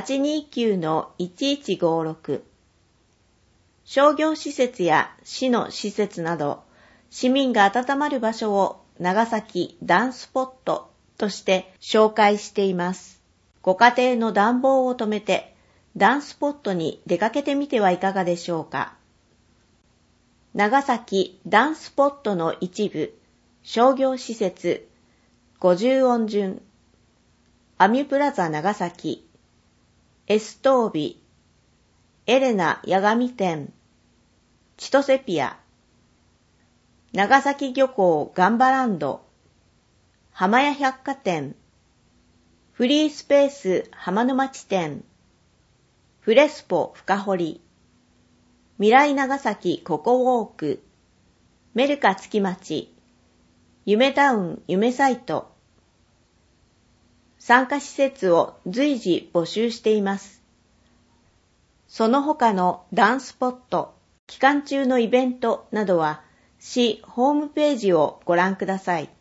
829-1156 商業施設や市の施設など市民が温まる場所を長崎ダンスポットとして紹介しています。ご家庭の暖房を止めてダンスポットに出かけてみてはいかがでしょうか。長崎ダンスポットの一部商業施設50音順アミュプラザ長崎エストービエレナ八神店千歳ピア長崎漁港ガンバランド浜屋百貨店フリースペース浜沼地店フレスポ深堀未来長崎ココウォークメルカ月町夢タウン夢サイト参加施設を随時募集しています。その他のダンスポット、期間中のイベントなどは市ホームページをご覧ください。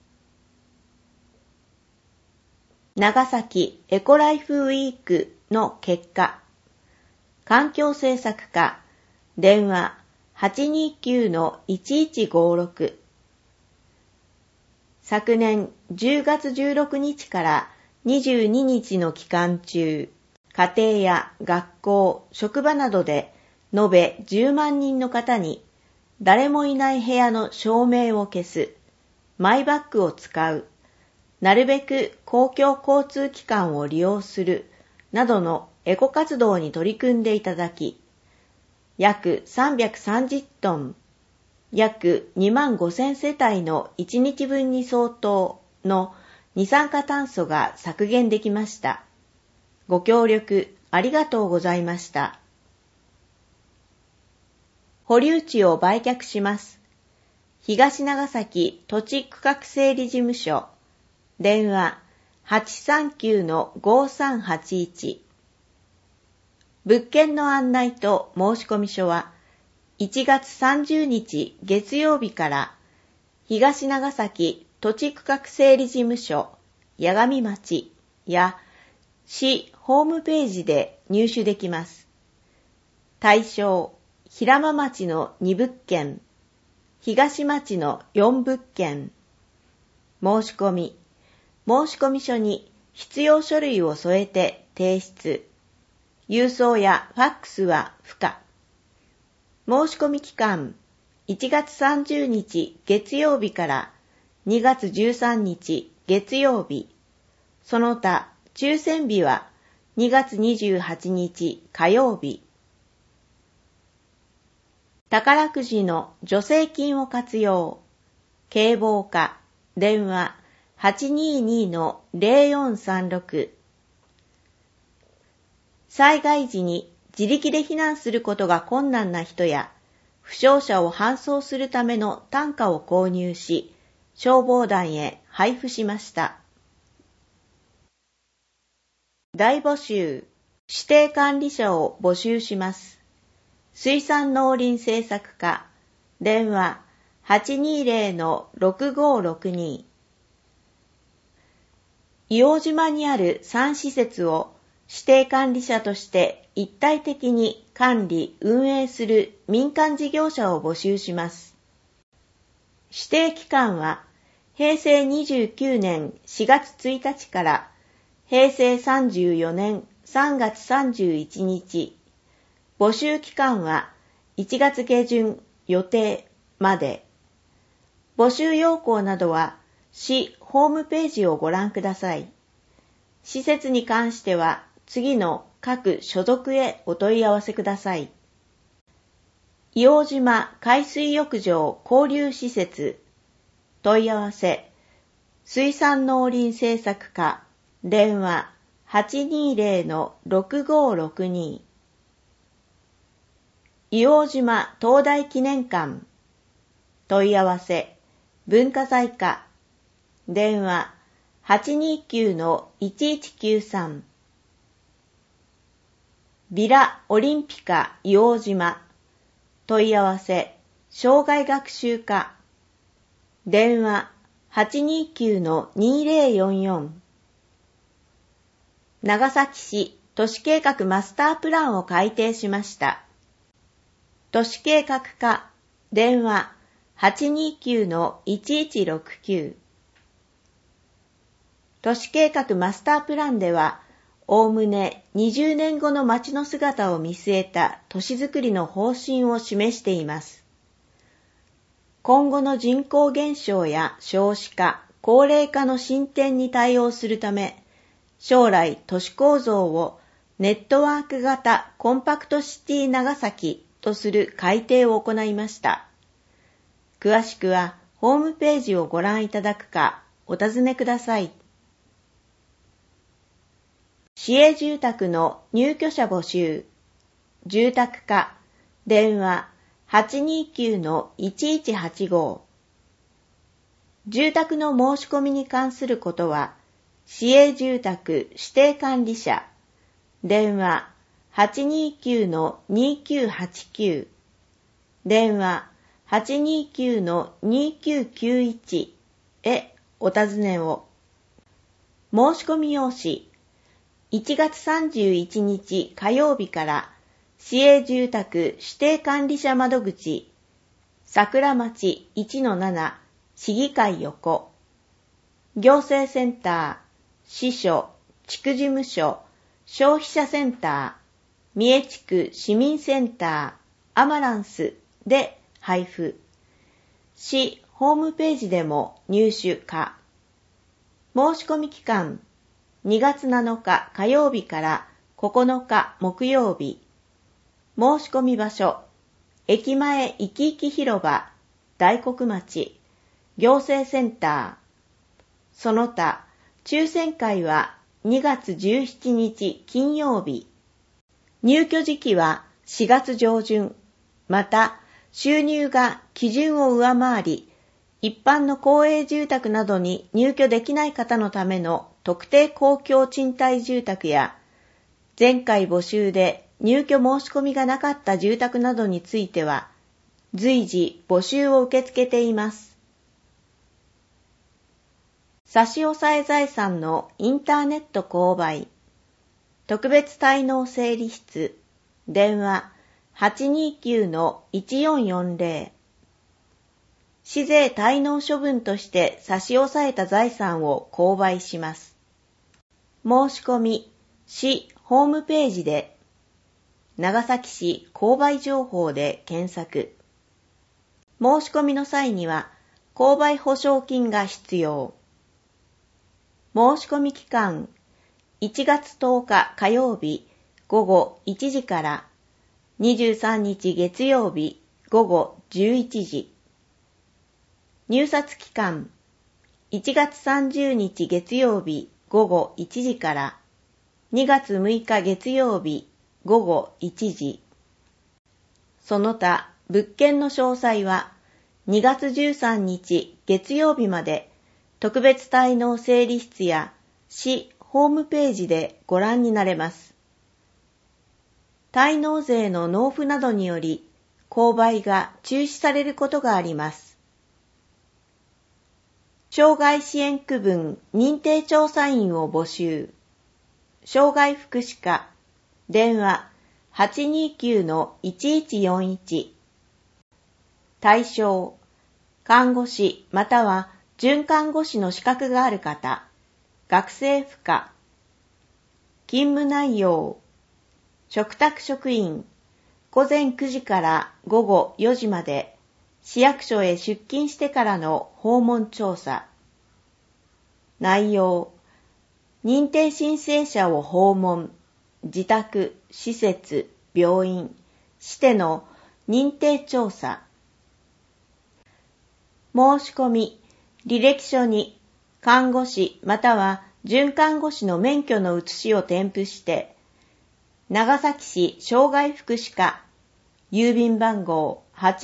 長崎エコライフウィークの結果、環境政策課電話 829-1156 昨年10月16日から22日の期間中、家庭や学校、職場などで延べ10万人の方に誰もいない部屋の照明を消す、マイバッグを使う、なるべく公共交通機関を利用するなどのエコ活動に取り組んでいただき、約330トン、約2万5000世帯の1日分に相当の二酸化炭素が削減できました。ご協力ありがとうございました。保留地を売却します。東長崎土地区画整理事務所電話 839-5381 物件の案内と申込書は1月30日月曜日から東長崎土地区画整理事務所八神町や市ホームページで入手できます。対象、平間町の2物件、東町の4物件。申込書に必要書類を添えて提出。郵送やファックスは不可。申込期間、1月30日月曜日から2月13日月曜日。その他、抽選日は2月28日火曜日。宝くじの助成金を活用。警棒課電話 822-0436 災害時に自力で避難することが困難な人や負傷者を搬送するための担架を購入し、消防団へ配布しました。大募集、指定管理者を募集します。水産農林政策課、電話 820-6562 硫黄島にある3施設を指定管理者として一体的に管理・運営する民間事業者を募集します。指定期間は平成29年4月1日から平成34年3月31日。募集期間は1月下旬予定まで。募集要項などは市ホームページをご覧ください。施設に関しては次の各所属へお問い合わせください。硫黄島海水浴場交流施設問い合わせ水産農林政策課電話 820-6562 硫黄島灯台記念館問い合わせ文化財課電話 829-1193 ビラオリンピカ硫黄島問い合わせ生涯学習課電話 829-2044 長崎市都市計画マスタープランを改定しました。都市計画課電話 829-1169 都市計画マスタープランでは、おおむね20年後の街の姿を見据えた都市づくりの方針を示しています。今後の人口減少や少子化、高齢化の進展に対応するため、将来都市構造をネットワーク型コンパクトシティ長崎とする改定を行いました。詳しくはホームページをご覧いただくかお尋ねください。市営住宅の入居者募集。住宅課電話 829-1185 住宅の申し込みに関することは市営住宅指定管理者電話 829-2989 電話 829-2991 へお尋ねを。申し込み用紙1月31日火曜日から市営住宅指定管理者窓口桜町 1-7 市議会横行政センター支所、地区事務所、消費者センター、三重地区市民センター、アマランスで配布。市ホームページでも入手可。申し込み期間、2月7日火曜日から9日木曜日。申し込み場所、駅前いきいき広場、大黒町、行政センター。その他、抽選会は2月17日金曜日。入居時期は4月上旬。また、収入が基準を上回り、一般の公営住宅などに入居できない方のための特定公共賃貸住宅や、前回募集で入居申し込みがなかった住宅などについては、随時募集を受け付けています。差し押さえ財産のインターネット購買特別滞納整理室電話 829-1440 市税滞納処分として差し押さえた財産を購買します。申し込み市ホームページで長崎市購買情報で検索。申し込みの際には購買保証金が必要。申し込み期間1月10日火曜日午後1時から23日月曜日午後11時。入札期間1月30日月曜日午後1時から2月6日月曜日午後1時。その他物件の詳細は2月13日月曜日まで特別滞納整理室や市ホームページでご覧になれます。滞納税の納付などにより購買が中止されることがあります。障害支援区分認定調査員を募集。障害福祉課電話 829-1141 対象看護師または準看護師の資格がある方、学生不可。勤務内容、嘱託職員、午前9時から午後4時まで、市役所へ出勤してからの訪問調査。内容、認定申請者を訪問、自宅、施設、病院、しての認定調査。申し込み、履歴書に看護師または准看護師の免許の写しを添付して、長崎市障害福祉課、郵便番号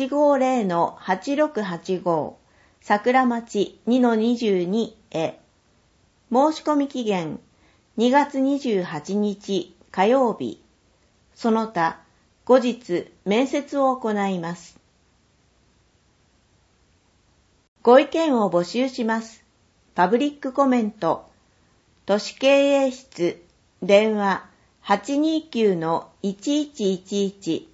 850-8685 桜町 2-22 へ、申し込み期限2月28日火曜日、その他後日面接を行います。ご意見を募集します。パブリックコメント、都市経営室、電話 829-1111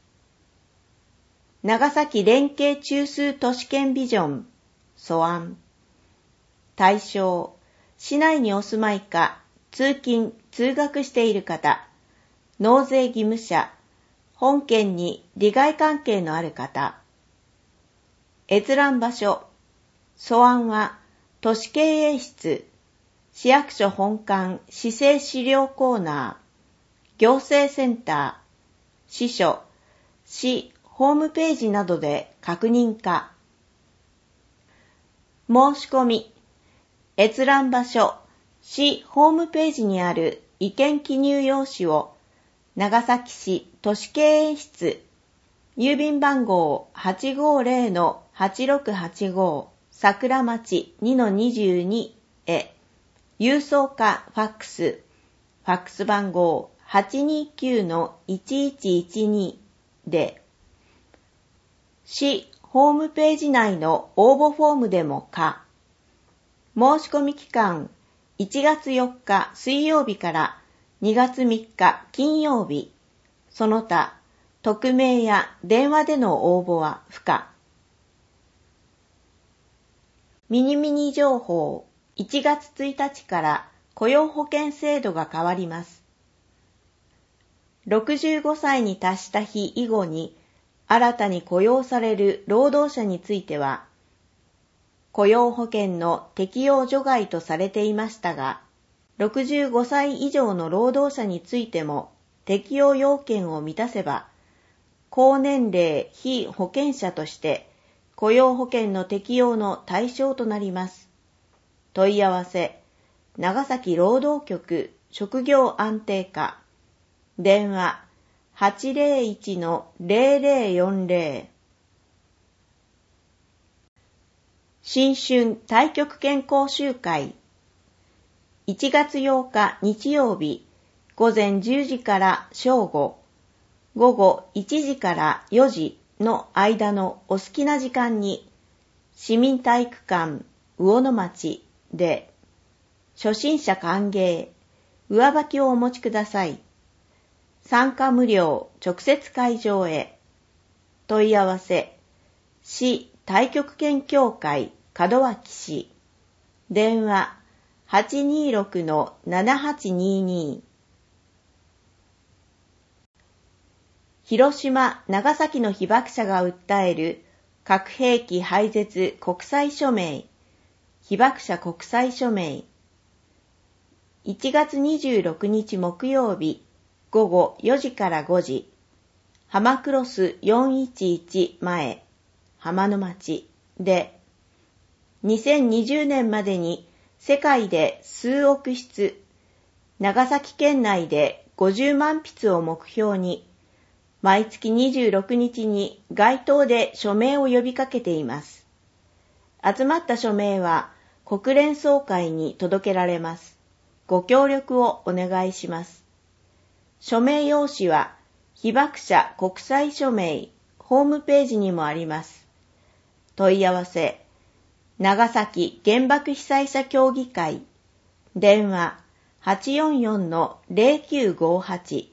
長崎連携中枢都市圏ビジョン素案。対象、市内にお住まいか通勤・通学している方、納税義務者、本県に利害関係のある方。閲覧場所、素案は都市経営室、市役所本館市政資料コーナー、行政センター、支所、市ホームページなどで確認か。申し込み、閲覧場所、市ホームページにある意見記入用紙を長崎市都市経営室、郵便番号 850-8685 桜町 2-22 へ、郵送かファックス、ファックス番号 829-1112 で、市ホームページ内の応募フォームでもか。申し込み期間1月4日水曜日から2月3日金曜日、その他匿名や電話での応募は不可。ミニミニ情報、1月1日から雇用保険制度が変わります。65歳に達した日以後に新たに雇用される労働者については、雇用保険の適用除外とされていましたが、65歳以上の労働者についても適用要件を満たせば、高年齢非保険者として雇用保険の適用の対象となります。問い合わせ、長崎労働局職業安定課、電話 801-0040。新春太極拳講習会、1月8日日曜日、午前10時から正午、午後1時から4時の間のお好きな時間に、市民体育館魚の町で、初心者歓迎、上履きをお持ちください。参加無料、直接会場へ。問い合わせ、市太極拳協会門脇市、電話 826-7822。広島・長崎の被爆者が訴える核兵器廃絶国際署名、被爆者国際署名。1月26日木曜日、午後4時から5時、浜クロス411前、浜の町で、2020年までに世界で数億筆、長崎県内で50万筆を目標に、毎月26日に街頭で署名を呼びかけています。集まった署名は国連総会に届けられます。ご協力をお願いします。署名用紙は被爆者国際署名ホームページにもあります。問い合わせ、長崎原爆被災者協議会、電話 844-0958。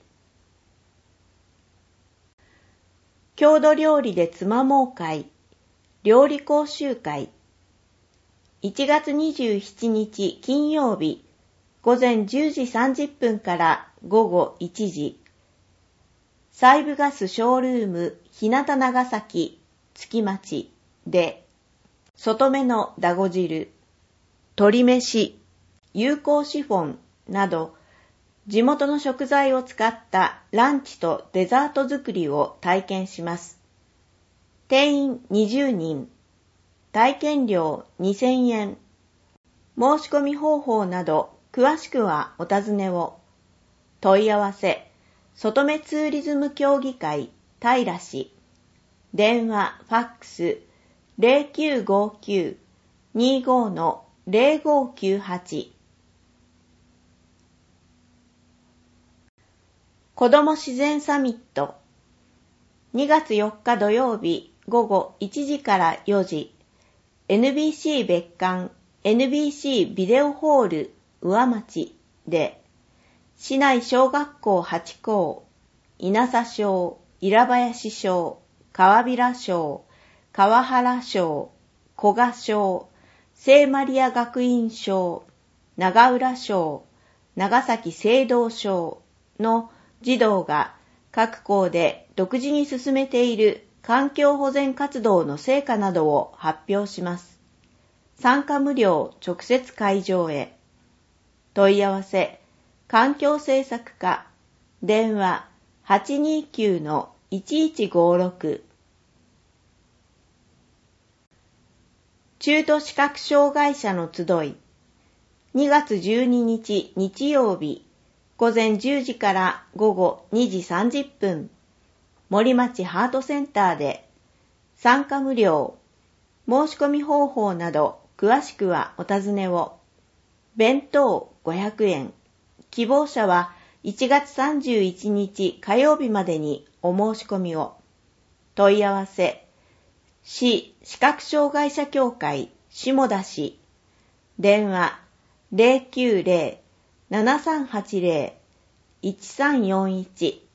郷土料理でつまもう会、料理講習会。1月27日金曜日、午前10時30分から午後1時、西部ガスショールーム日向長崎月町で、外目のだご汁、鶏飯、有効シフォンなど、地元の食材を使ったランチとデザート作りを体験します。定員20人、体験料2000円。申し込み方法など詳しくはお尋ねを。問い合わせ、外目ツーリズム協議会平市。電話、ファックス、0959-25-0598。子ども自然サミット。2月4日土曜日午後1時から4時、NBC 別館 NBC ビデオホール上町で、市内小学校8校、稲佐小、稲林小、川平小、川原小、古賀小、聖マリア学院小、長浦小、長崎聖堂小の児童が各校で独自に進めている環境保全活動の成果などを発表します。参加無料直接会場へ。問い合わせ、環境政策課、電話 829-1156。中途視覚障害者の集い。2月12日日曜日、午前10時から午後2時30分、森町ハートセンターで、参加無料、申し込み方法など詳しくはお尋ねを。弁当500円、希望者は1月31日火曜日までにお申し込みを。問い合わせ、市視覚障害者協会下田市、電話 090-7380-1341